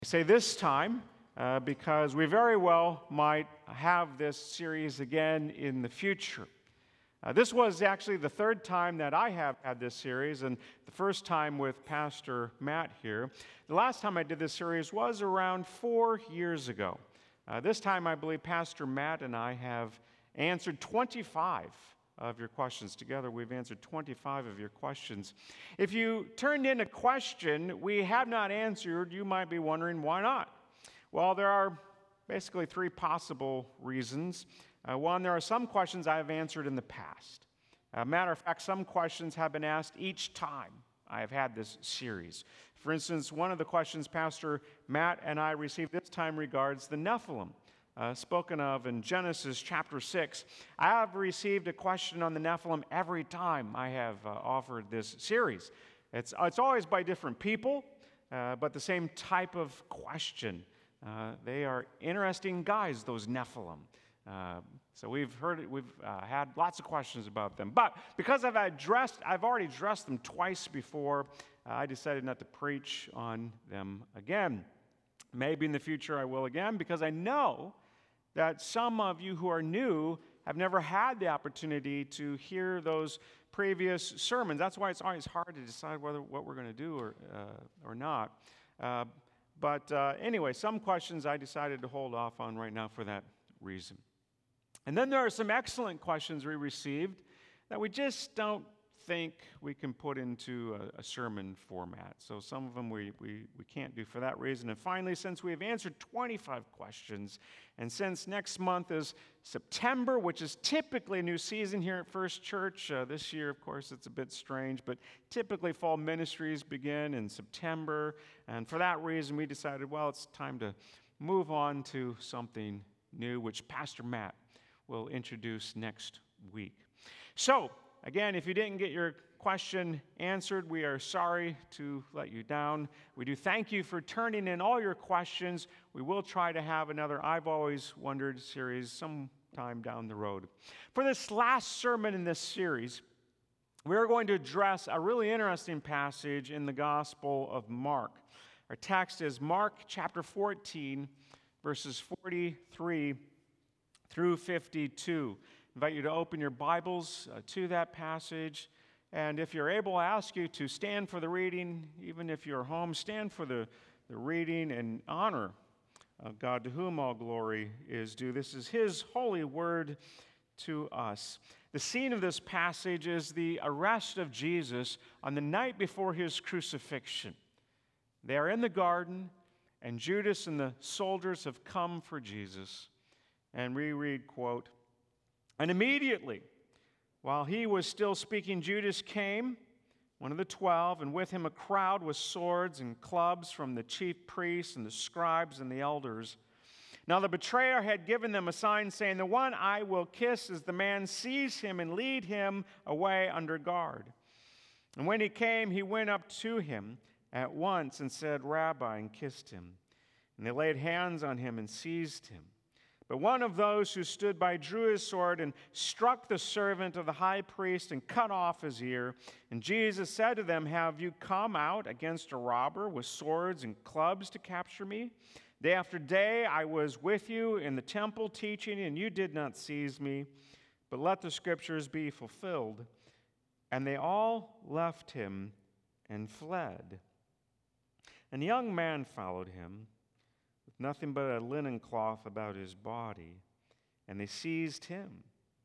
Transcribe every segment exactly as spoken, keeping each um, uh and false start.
I say this time uh, because we very well might have this series again in the future. Uh, this was actually the third time that I have had this series, and the first time with Pastor Matt here. The last time I did this series was around four years ago. Uh, this time, I believe Pastor Matt and I have answered twenty-five of your questions. Together, we've answered twenty-five of your questions. If you turned in a question we have not answered, you might be wondering, why not? Well, there are basically three possible reasons. Uh, one, there are some questions I have answered in the past. Uh, matter of fact, some questions have been asked each time I have had this series. For instance, one of the questions Pastor Matt and I received this time regards the Nephilim, uh, spoken of in Genesis chapter six. I have received a question on the Nephilim every time I have uh, offered this series. It's, it's always by different people, uh, but the same type of question. Uh, they are interesting guys, those Nephilim. Uh, so we've heard it, we've uh, had lots of questions about them. But because I've addressed, I've already addressed them twice before, uh, I decided not to preach on them again. Maybe in the future I will again, because I know that some of you who are new have never had the opportunity to hear those previous sermons. That's why it's always hard to decide whether what we're going to do or uh, or not. Uh, but uh, anyway, some questions I decided to hold off on right now for that reason. And then there are some excellent questions we received that we just don't think we can put into a, a sermon format. So some of them we, we, we can't do for that reason. And finally, since we have answered twenty-five questions, and since next month is September, which is typically a new season here at First Church, uh, this year, of course, it's a bit strange, but typically fall ministries begin in September. And for that reason, we decided, well, it's time to move on to something new, which Pastor Matt will introduce next week. So, again, if you didn't get your question answered, we are sorry to let you down. We do thank you for turning in all your questions. We will try to have another I've Always Wondered series sometime down the road. For this last sermon in this series, we're going to address a really interesting passage in the Gospel of Mark. Our text is Mark chapter fourteen, verses forty-three through fifty-two. I invite you to open your Bibles uh, to that passage. And if you're able, I ask you to stand for the reading. Even if you're home, stand for the, the reading and honor of God, to whom all glory is due. This is His holy word to us. The scene of this passage is the arrest of Jesus on the night before His crucifixion. They are in the garden, and Judas and the soldiers have come for Jesus. And we read, quote, "And immediately, while he was still speaking, Judas came, one of the twelve, and with him a crowd with swords and clubs from the chief priests and the scribes and the elders. Now the betrayer had given them a sign, saying, 'The one I will kiss is the man. Seize him and lead him away under guard.' And when he came, he went up to him at once and said, 'Rabbi,' and kissed him. And they laid hands on him and seized him. But one of those who stood by drew his sword and struck the servant of the high priest and cut off his ear. And Jesus said to them, 'Have you come out against a robber with swords and clubs to capture me? Day after day I was with you in the temple teaching, and you did not seize me. But let the scriptures be fulfilled.' And they all left him and fled. And the young man followed him, nothing but a linen cloth about his body, and they seized him.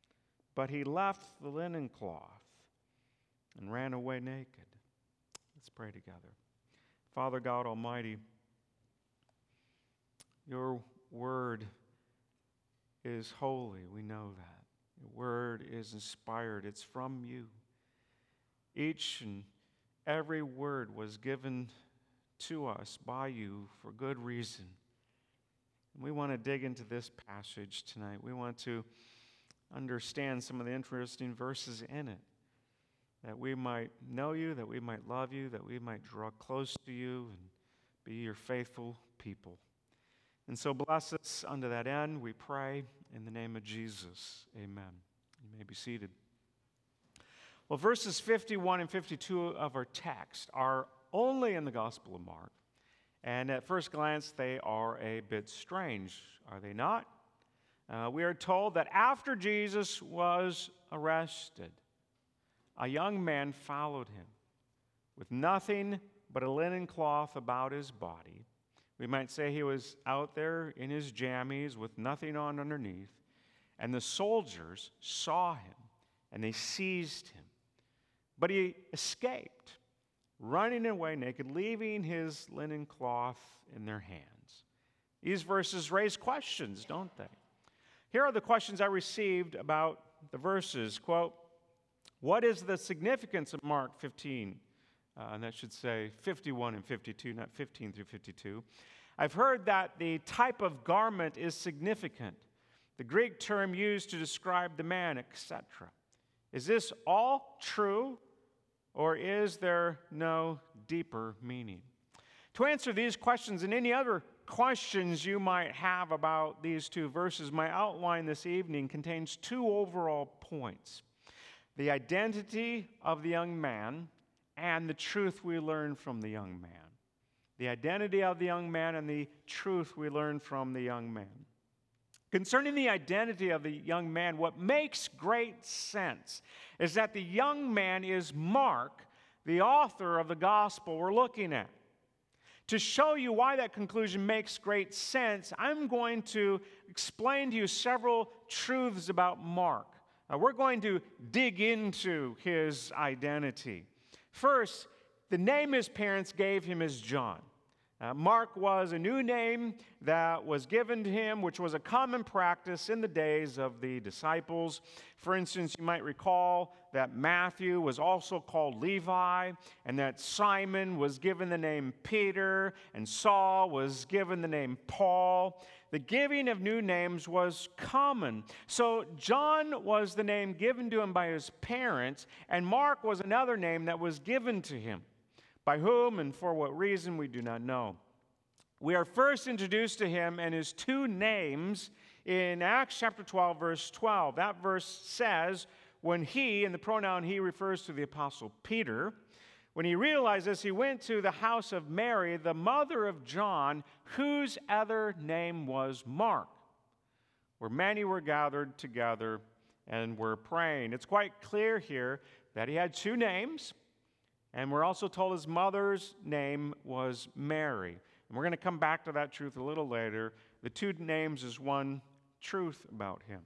But he left the linen cloth and ran away naked." Let's pray together. Father God Almighty, your word is holy. We know that. Your word is inspired. It's from you. Each and every word was given to us by you for good reason. We want to dig into this passage tonight. We want to understand some of the interesting verses in it, that we might know you, that we might love you, that we might draw close to you and be your faithful people. And so bless us unto that end, we pray, in the name of Jesus. Amen. You may be seated. Well, verses fifty-one and fifty-two of our text are only in the Gospel of Mark. And at first glance, they are a bit strange, are they not? Uh, we are told that after Jesus was arrested, a young man followed him with nothing but a linen cloth about his body. We might say he was out there in his jammies with nothing on underneath. And the soldiers saw him, and they seized him. But he escaped, running away naked, leaving his linen cloth in their hands. These verses raise questions, don't they? Here are the questions I received about the verses. Quote, what is the significance of Mark fifteen? Uh, and that should say fifty-one and fifty-two, not fifteen through fifty-two. I've heard that the type of garment is significant, the Greek term used to describe the man, et cetera. Is this all true, or is there no deeper meaning? To answer these questions and any other questions you might have about these two verses, my outline this evening contains two overall points: the identity of the young man and the truth we learn from the young man. The identity of the young man and the truth we learn from the young man. Concerning the identity of the young man, what makes great sense is that the young man is Mark, the author of the gospel we're looking at. To show you why that conclusion makes great sense, I'm going to explain to you several truths about Mark. Now, we're going to dig into his identity. First, the name his parents gave him is John. Uh, Mark was a new name that was given to him, which was a common practice in the days of the disciples. For instance, you might recall that Matthew was also called Levi, and that Simon was given the name Peter, and Saul was given the name Paul. The giving of new names was common. So John was the name given to him by his parents, and Mark was another name that was given to him. By whom and for what reason, we do not know. We are first introduced to him and his two names in Acts chapter twelve, verse twelve. That verse says, when he, and the pronoun he refers to the apostle Peter, when he realized this, he went to the house of Mary, the mother of John, whose other name was Mark, where many were gathered together and were praying. It's quite clear here that he had two names. And we're also told his mother's name was Mary. And we're going to come back to that truth a little later. The two names is one truth about him.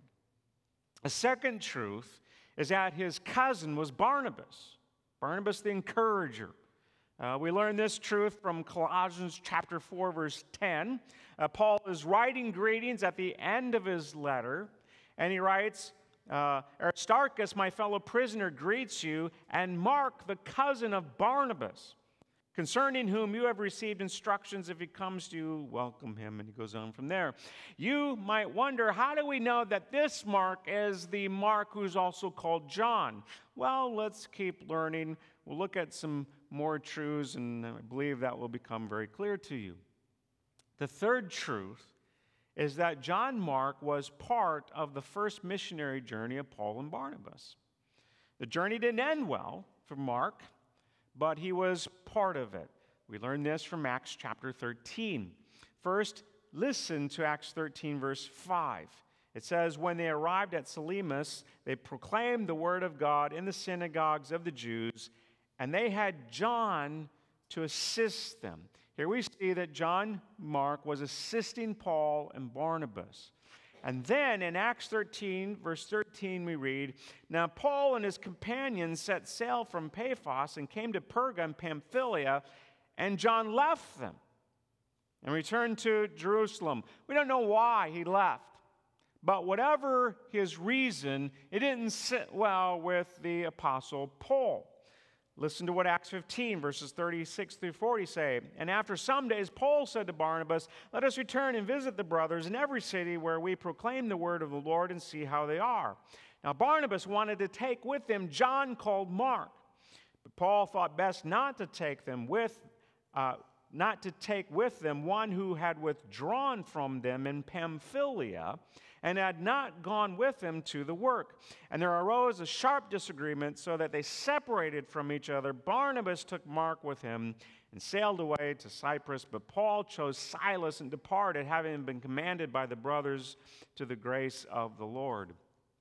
A second truth is that his cousin was Barnabas. Barnabas the encourager. Uh, we learn this truth from Colossians chapter four, verse ten. Uh, Paul is writing greetings at the end of his letter, and he writes, Uh, Aristarchus, my fellow prisoner, greets you, and Mark, the cousin of Barnabas, concerning whom you have received instructions. If he comes to you, welcome him. And he goes on from there. You might wonder, how do we know that this Mark is the Mark who's also called John? Well, let's keep learning. We'll look at some more truths, and I believe that will become very clear to you. The third truth is that John Mark was part of the first missionary journey of Paul and Barnabas. The journey didn't end well for Mark, but he was part of it. We learn this from Acts chapter thirteen. First, listen to Acts thirteen, verse five. It says, when they arrived at Salamis, they proclaimed the word of God in the synagogues of the Jews, and they had John to assist them. Here we see that John Mark was assisting Paul and Barnabas. And then in Acts thirteen, verse thirteen, we read, now Paul and his companions set sail from Paphos and came to Perga and Pamphylia, and John left them and returned to Jerusalem. We don't know why he left, but whatever his reason, it didn't sit well with the apostle Paul. Listen to what Acts fifteen, verses thirty-six through forty say. And after some days, Paul said to Barnabas, let us return and visit the brothers in every city where we proclaim the word of the Lord and see how they are. Now Barnabas wanted to take with him John called Mark, but Paul thought best not to take them with, uh, not to take with them one who had withdrawn from them in Pamphylia and had not gone with them to the work. And there arose a sharp disagreement, so that they separated from each other. Barnabas took Mark with him and sailed away to Cyprus, but Paul chose Silas and departed, having been commanded by the brothers to the grace of the Lord.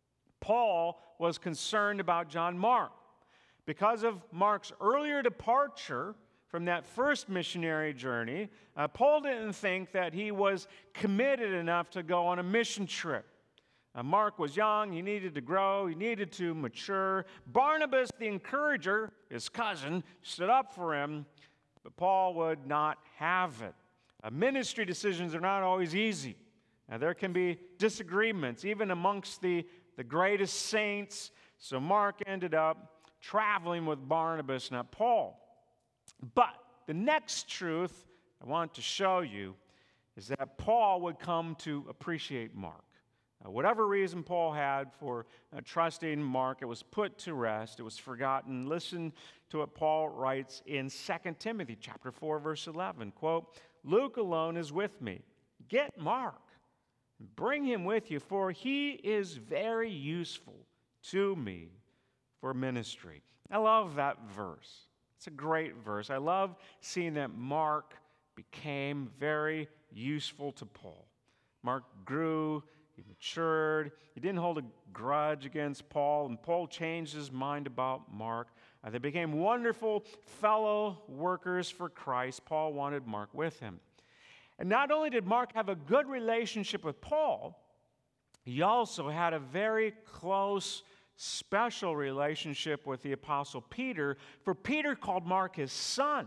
Paul was concerned about John Mark. Because of Mark's earlier departure from that first missionary journey, uh, Paul didn't think that he was committed enough to go on a mission trip. Uh, Mark was young, he needed to grow, he needed to mature. Barnabas, the encourager, his cousin, stood up for him, but Paul would not have it. Uh, ministry decisions are not always easy. Now, there can be disagreements, even amongst the, the greatest saints. So Mark ended up traveling with Barnabas, not Paul. But the next truth I want to show you is that Paul would come to appreciate Mark. Uh, whatever reason Paul had for uh, trusting Mark, it was put to rest. It was forgotten. Listen to what Paul writes in Second Timothy chapter four, verse eleven. Quote, "Luke alone is with me. Get Mark. Bring him with you, for he is very useful to me for ministry." I love that verse. It's a great verse. I love seeing that Mark became very useful to Paul. Mark grew, he matured, he didn't hold a grudge against Paul, and Paul changed his mind about Mark. Uh, they became wonderful fellow workers for Christ. Paul wanted Mark with him. And not only did Mark have a good relationship with Paul, he also had a very close, special relationship with the Apostle Peter, for Peter called Mark his son.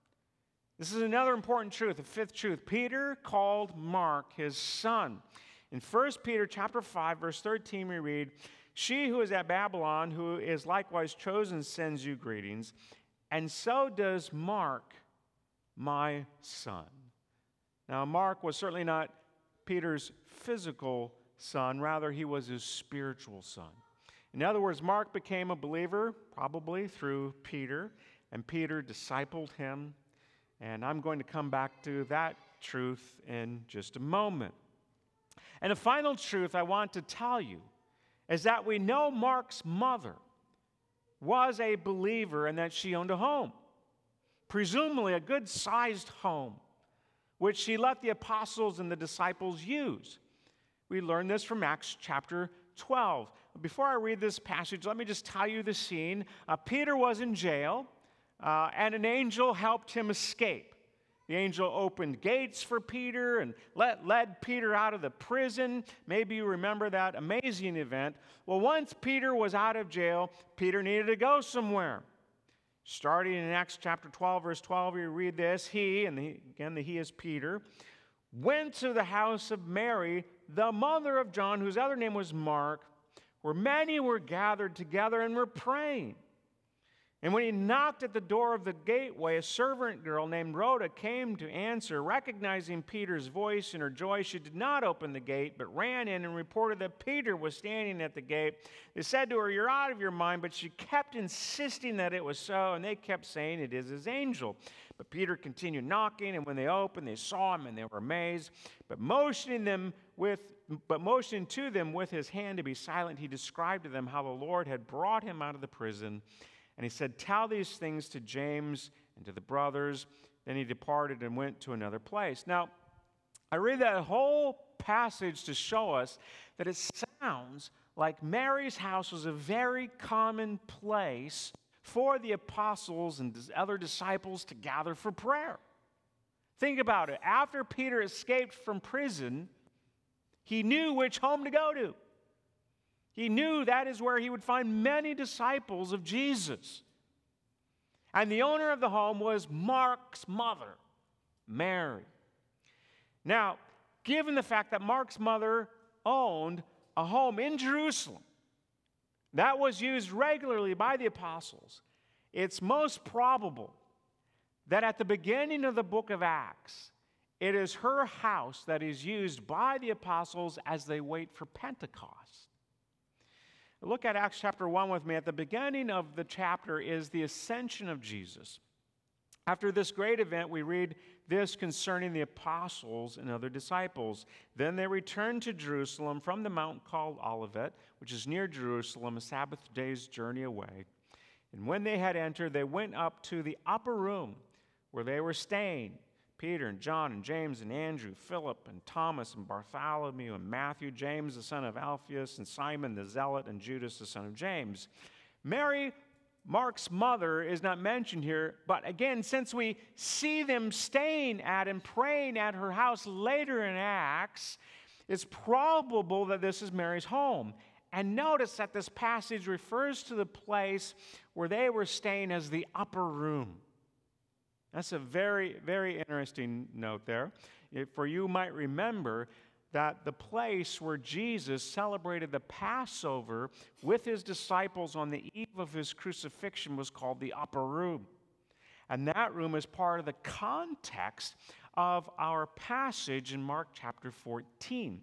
This is another important truth, the fifth truth. Peter called Mark his son. In First Peter chapter five, verse thirteen, we read, "She who is at Babylon, who is likewise chosen, sends you greetings, and so does Mark, my son." Now, Mark was certainly not Peter's physical son. Rather, he was his spiritual son. In other words, Mark became a believer, probably through Peter, and Peter discipled him. And I'm going to come back to that truth in just a moment. And a final truth I want to tell you is that we know Mark's mother was a believer and that she owned a home, presumably a good-sized home, which she let the apostles and the disciples use. We learn this from Acts chapter twelve. Before I read this passage, let me just tell you the scene. Uh, Peter was in jail, uh, and an angel helped him escape. The angel opened gates for Peter and let, led Peter out of the prison. Maybe you remember that amazing event. Well, once Peter was out of jail, Peter needed to go somewhere. Starting in Acts chapter twelve, verse twelve, we read this. He, and the, again the he is Peter, went to the house of Mary, the mother of John, whose other name was Mark, where many were gathered together and were praying. And when he knocked at the door of the gateway, a servant girl named Rhoda came to answer. Recognizing Peter's voice in her joy, she did not open the gate, but ran in and reported that Peter was standing at the gate. They said to her, "You're out of your mind," but she kept insisting that it was so, and they kept saying, "It is his angel." But Peter continued knocking, and when they opened, they saw him, and they were amazed. But motioning them with, but motioning to them with his hand to be silent, he described to them how the Lord had brought him out of the prison. And he said, "Tell these things to James and to the brothers." Then he departed and went to another place. Now, I read that whole passage to show us that it sounds like Mary's house was a very common place for the apostles and other disciples to gather for prayer. Think about it. After Peter escaped from prison, he knew which home to go to. He knew that is where he would find many disciples of Jesus. And the owner of the home was Mark's mother, Mary. Now, given the fact that Mark's mother owned a home in Jerusalem that was used regularly by the apostles, it's most probable that at the beginning of the book of Acts, it is her house that is used by the apostles as they wait for Pentecost. Look at Acts chapter one with me. At the beginning of the chapter is the ascension of Jesus. After this great event, we read this concerning the apostles and other disciples. Then they returned to Jerusalem from the mountain called Olivet, which is near Jerusalem, a Sabbath day's journey away. And when they had entered, they went up to the upper room where they were staying. Peter and John and James and Andrew, Philip and Thomas and Bartholomew and Matthew, James the son of Alphaeus and Simon the Zealot and Judas the son of James. Mary, Mark's mother, is not mentioned here, but again, since we see them staying at and praying at her house later in Acts, it's probable that this is Mary's home. And notice that this passage refers to the place where they were staying as the upper room. That's a very, very interesting note there. For you might remember that the place where Jesus celebrated the Passover with his disciples on the eve of his crucifixion was called the upper room. And that room is part of the context of our passage in Mark chapter fourteen.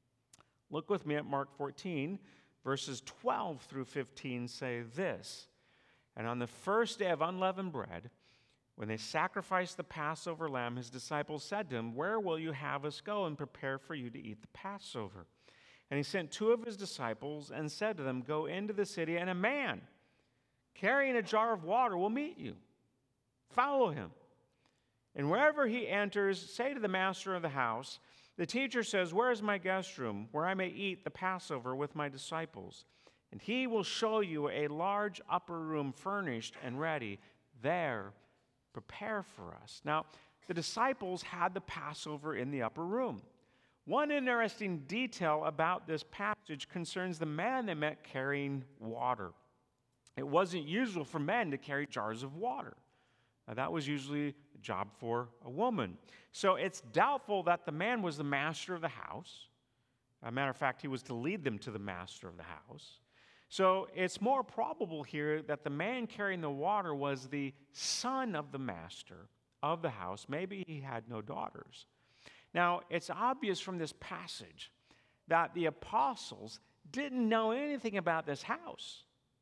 Look with me at Mark fourteen, verses twelve through fifteen say this. And on the first day of unleavened bread, when they sacrificed the Passover lamb, his disciples said to him, "Where will you have us go and prepare for you to eat the Passover?" And he sent two of his disciples and said to them, "Go into the city, and a man carrying a jar of water will meet you. Follow him. And wherever he enters, say to the master of the house, 'The teacher says, where is my guest room, where I may eat the Passover with my disciples?' And he will show you a large upper room furnished and ready. There, prepare for us." Now, the disciples had the Passover in the upper room. One interesting detail about this passage concerns the man they met carrying water. It wasn't usual for men to carry jars of water. Now, that was usually a job for a woman. So it's doubtful that the man was the master of the house. As a matter of fact, he was to lead them to the master of the house. So it's more probable here that the man carrying the water was the son of the master of the house. Maybe he had no daughters. Now, it's obvious from this passage that the apostles didn't know anything about this house.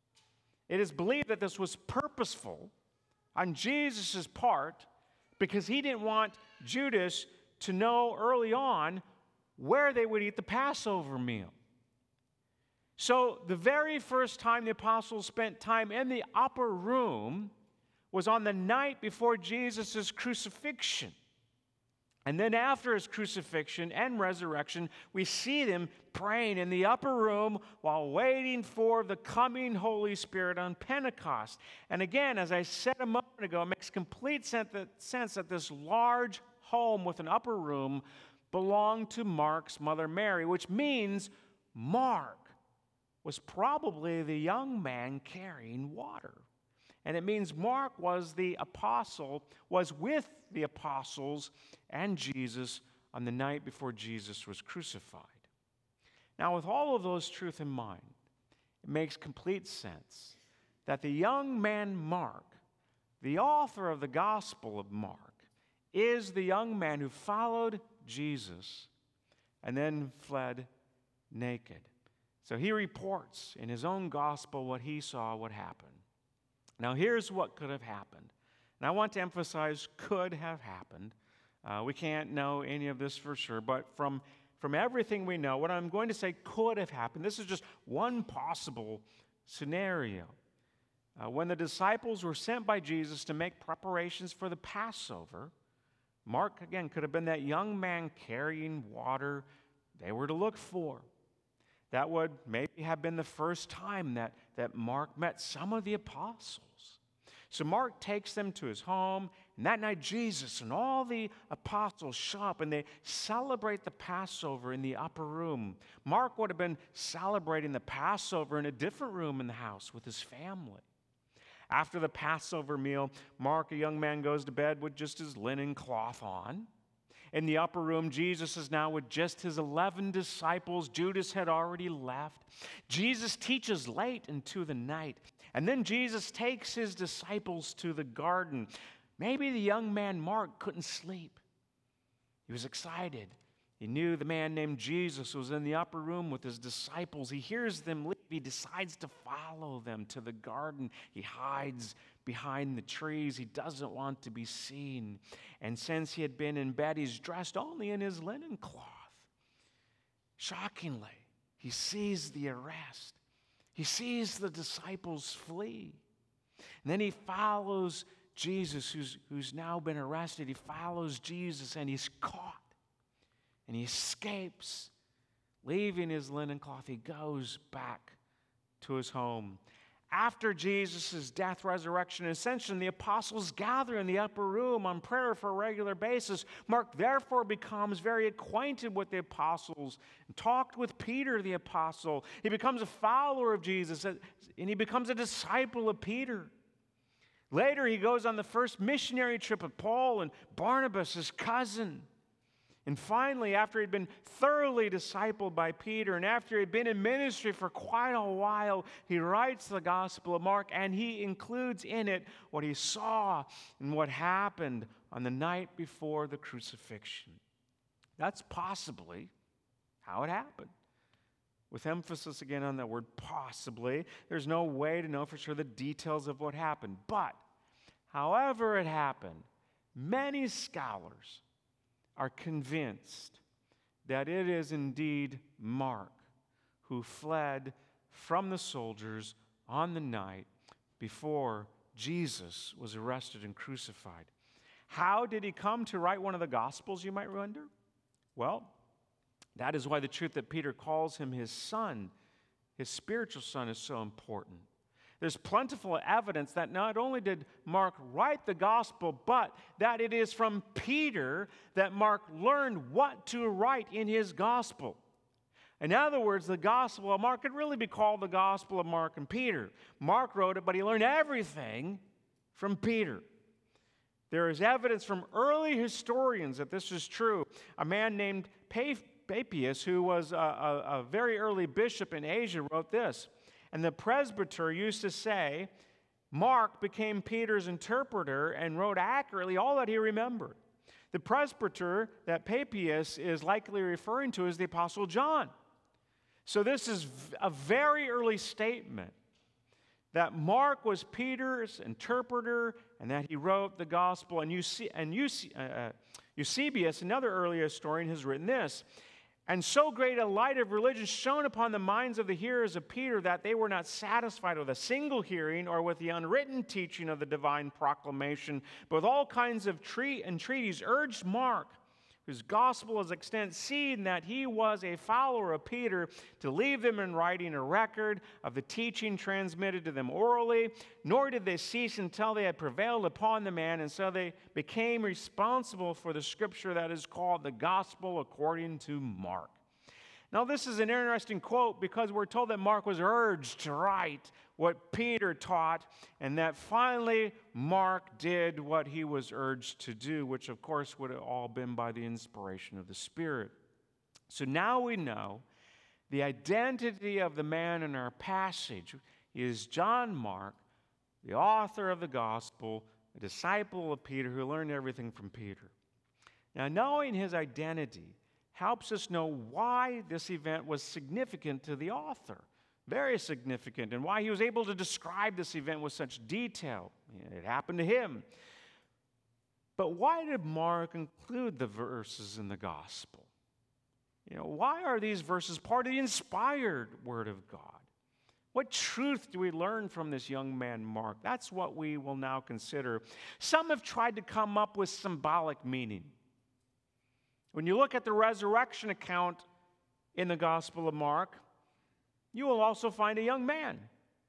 It is believed that this was purposeful on Jesus' part because he didn't want Judas to know early on where they would eat the Passover meal. So the very first time the apostles spent time in the upper room was on the night before Jesus' crucifixion. And then after his crucifixion and resurrection, we see them praying in the upper room while waiting for the coming Holy Spirit on Pentecost. And again, as I said a moment ago, it makes complete sense that this large home with an upper room belonged to Mark's mother Mary, which means Mark was probably the young man carrying water. And it means Mark was the apostle, was with the apostles and Jesus on the night before Jesus was crucified. Now, with all of those truths in mind, it makes complete sense that the young man Mark, the author of the Gospel of Mark, is the young man who followed Jesus and then fled naked. So he reports in his own gospel what he saw, what happened. Now, here's what could have happened. And I want to emphasize could have happened. Uh, we can't know any of this for sure, but from, from everything we know, what I'm going to say could have happened, this is just one possible scenario. Uh, when the disciples were sent by Jesus to make preparations for the Passover, Mark, again, could have been that young man carrying water they were to look for. That would maybe have been the first time that, that Mark met some of the apostles. So Mark takes them to his home, and that night Jesus and all the apostles show up, and they celebrate the Passover in the upper room. Mark would have been celebrating the Passover in a different room in the house with his family. After the Passover meal, Mark, a young man, goes to bed with just his linen cloth on. In the upper room, Jesus is now with just his eleven disciples. Judas had already left. Jesus teaches late into the night. And then Jesus takes his disciples to the garden. Maybe the young man Mark couldn't sleep. He was excited. He knew the man named Jesus was in the upper room with his disciples. He hears them leave. He decides to follow them to the garden. He hides behind the trees. He doesn't want to be seen. And since he had been in bed, he's dressed only in his linen cloth. Shockingly, he sees the arrest. He sees the disciples flee. And then he follows Jesus, who's, who's now been arrested. He follows Jesus, and he's caught. And he escapes. Leaving his linen cloth, he goes back to his home. After Jesus' death, resurrection, and ascension, the apostles gather in the upper room on prayer for a regular basis. Mark therefore becomes very acquainted with the apostles and talked with Peter the apostle. He becomes a follower of Jesus, and he becomes a disciple of Peter. Later, he goes on the first missionary trip with Paul and Barnabas, his cousin. And finally, after he'd been thoroughly discipled by Peter, and after he'd been in ministry for quite a while, he writes the Gospel of Mark, and he includes in it what he saw and what happened on the night before the crucifixion. That's possibly how it happened. With emphasis again on that word possibly. There's no way to know for sure the details of what happened. But, however it happened, many scholars are convinced that it is indeed Mark who fled from the soldiers on the night before Jesus was arrested and crucified. How did he come to write one of the Gospels, you might wonder? Well, that is why the truth that Peter calls him his son, his spiritual son, is so important. There's plentiful evidence that not only did Mark write the gospel, but that it is from Peter that Mark learned what to write in his gospel. In other words, the gospel of Mark could really be called the gospel of Mark and Peter. Mark wrote it, but he learned everything from Peter. There is evidence from early historians that this is true. A man named Papias, who was a, a, a very early bishop in Asia, wrote this. And the presbyter used to say, Mark became Peter's interpreter and wrote accurately all that he remembered. The presbyter that Papias is likely referring to is the Apostle John. So this is a very early statement that Mark was Peter's interpreter and that he wrote the gospel. And, Euse- and Euse- uh, Eusebius, another early historian, has written this. And so great a light of religion shone upon the minds of the hearers of Peter that they were not satisfied with a single hearing or with the unwritten teaching of the divine proclamation, but with all kinds of tre- entreaties urged Mark, whose gospel is extant, seeing that he was a follower of Peter, to leave them in writing a record of the teaching transmitted to them orally, nor did they cease until they had prevailed upon the man, and so they became responsible for the scripture that is called the gospel according to Mark. Now, this is an interesting quote because we're told that Mark was urged to write what Peter taught, and that finally Mark did what he was urged to do, which of course would have all been by the inspiration of the Spirit. So now we know the identity of the man in our passage is John Mark, the author of the gospel, a disciple of Peter who learned everything from Peter. Now, knowing his identity helps us know why this event was significant to the author. Very significant, and why he was able to describe this event with such detail. It happened to him. But why did Mark include the verses in the gospel? You know, why are these verses part of the inspired Word of God? What truth do we learn from this young man, Mark? That's what we will now consider. Some have tried to come up with symbolic meaning. When you look at the resurrection account in the Gospel of Mark, you will also find a young man.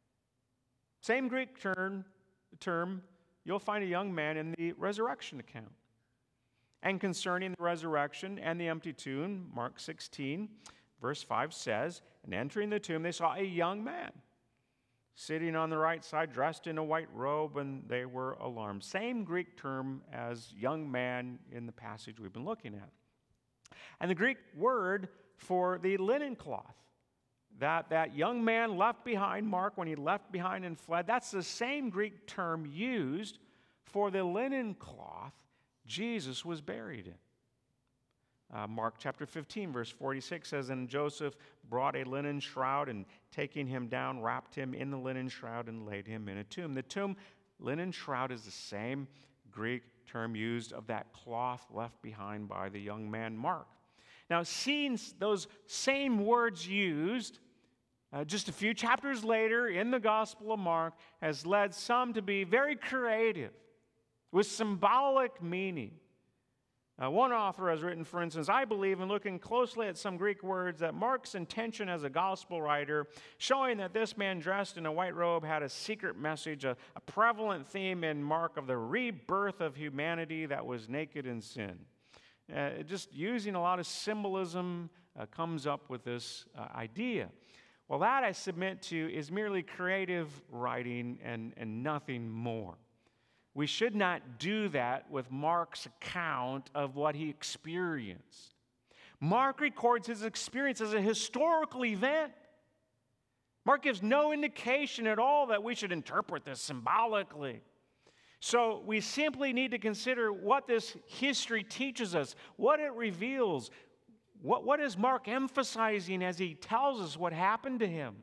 Same Greek term, term, you'll find a young man in the resurrection account. And concerning the resurrection and the empty tomb, Mark sixteen, verse five says, and entering the tomb, they saw a young man sitting on the right side, dressed in a white robe, and they were alarmed. Same Greek term as young man in the passage we've been looking at. And the Greek word for the linen cloth that that young man left behind, Mark, when he left behind and fled, that's the same Greek term used for the linen cloth Jesus was buried in. Uh, Mark chapter fifteen, verse forty-six says, "And Joseph brought a linen shroud, and taking him down, wrapped him in the linen shroud and laid him in a tomb." The tomb, linen shroud, is the same Greek term used of that cloth left behind by the young man Mark. Now, seeing those same words used uh, just a few chapters later in the Gospel of Mark has led some to be very creative with symbolic meaning. Uh, one author has written, for instance, "I believe in looking closely at some Greek words that Mark's intention as a gospel writer, showing that this man dressed in a white robe had a secret message, a, a prevalent theme in Mark of the rebirth of humanity that was naked in sin." Uh, just using a lot of symbolism uh, comes up with this uh, idea. Well, that, I submit to you, is merely creative writing and, and nothing more. We should not do that with Mark's account of what he experienced. Mark records his experience as a historical event. Mark gives no indication at all that we should interpret this symbolically. So we simply need to consider what this history teaches us, what it reveals. What, what is Mark emphasizing as he tells us what happened to him?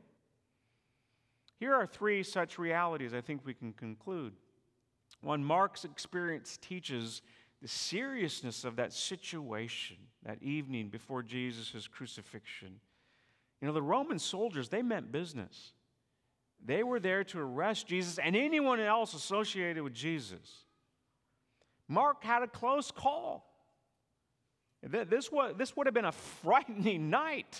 Here are three such realities I think we can conclude. One, Mark's experience teaches the seriousness of that situation that evening before Jesus' crucifixion. You know, the Roman soldiers, they meant business. They were there to arrest Jesus and anyone else associated with Jesus. Mark had a close call. This would, this would have been a frightening night.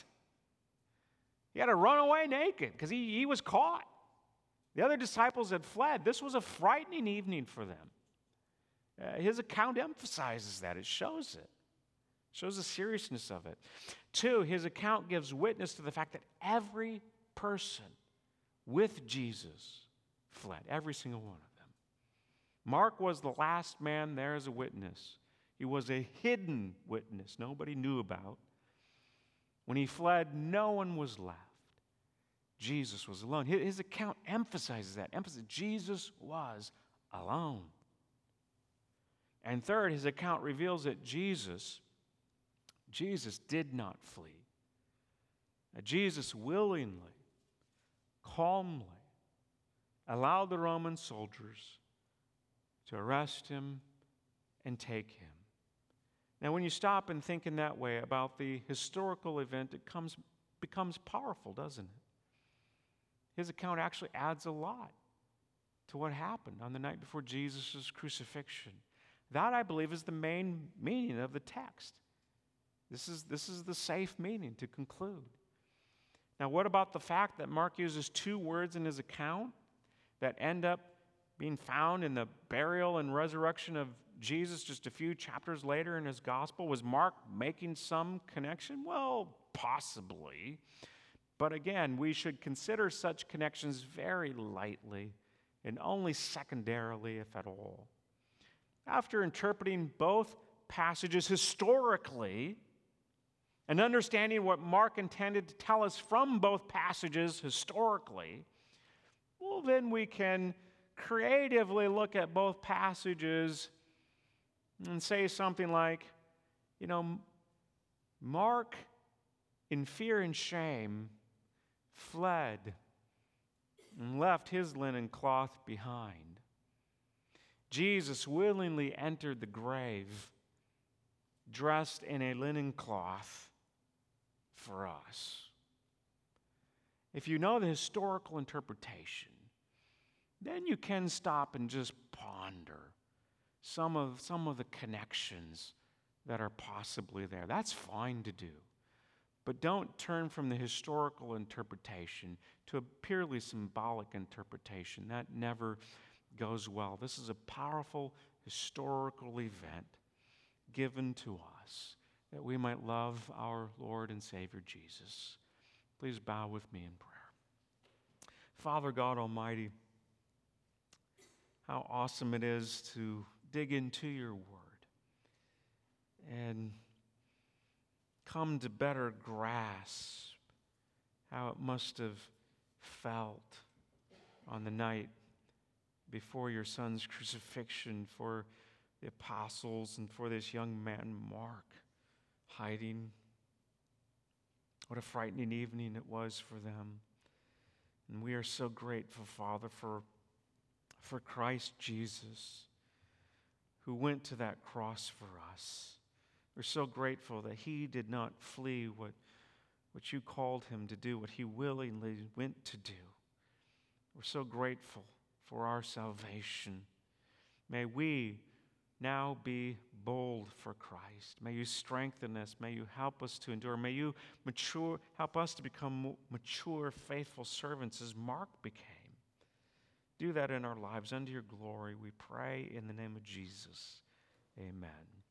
He had to run away naked because he, he was caught. The other disciples had fled. This was a frightening evening for them. Uh, his account emphasizes that. It shows it. Shows the seriousness of it. Two, his account gives witness to the fact that every person with Jesus fled. Every single one of them. Mark was the last man there as a witness. He was a hidden witness nobody knew about. When he fled, no one was left. Jesus was alone. His account emphasizes that. Emphasizes Jesus was alone. And third, his account reveals that Jesus, Jesus did not flee. That Jesus willingly, calmly allowed the Roman soldiers to arrest him and take him. Now, when you stop and think in that way about the historical event, it comes, becomes powerful, doesn't it? His account actually adds a lot to what happened on the night before Jesus' crucifixion. That, I believe, is the main meaning of the text. This is, this is the safe meaning to conclude. Now, what about the fact that Mark uses two words in his account that end up being found in the burial and resurrection of Jesus just a few chapters later in his gospel? Was Mark making some connection? Well, possibly. But again, we should consider such connections very lightly and only secondarily, if at all. After interpreting both passages historically and understanding what Mark intended to tell us from both passages historically, well, then we can creatively look at both passages and say something like, you know, Mark, in fear and shame, fled and left his linen cloth behind. Jesus willingly entered the grave dressed in a linen cloth for us. If you know the historical interpretation, then you can stop and just ponder some of, some of the connections that are possibly there. That's fine to do. But don't turn from the historical interpretation to a purely symbolic interpretation. That never goes well. This is a powerful historical event given to us that we might love our Lord and Savior Jesus. Please bow with me in prayer. Father God Almighty, how awesome it is to dig into your word and come to better grasp how it must have felt on the night before your son's crucifixion for the apostles and for this young man, Mark. hiding. What a frightening evening it was for them. And we are so grateful, Father, for, for Christ Jesus, who went to that cross for us. We're so grateful that he did not flee what, what you called him to do, what he willingly went to do. We're so grateful for our salvation. May we now be bold for Christ. May you strengthen us. May you help us to endure. May you mature, help us to become mature, faithful servants as Mark became. Do that in our lives unto your glory, we pray in the name of Jesus. Amen.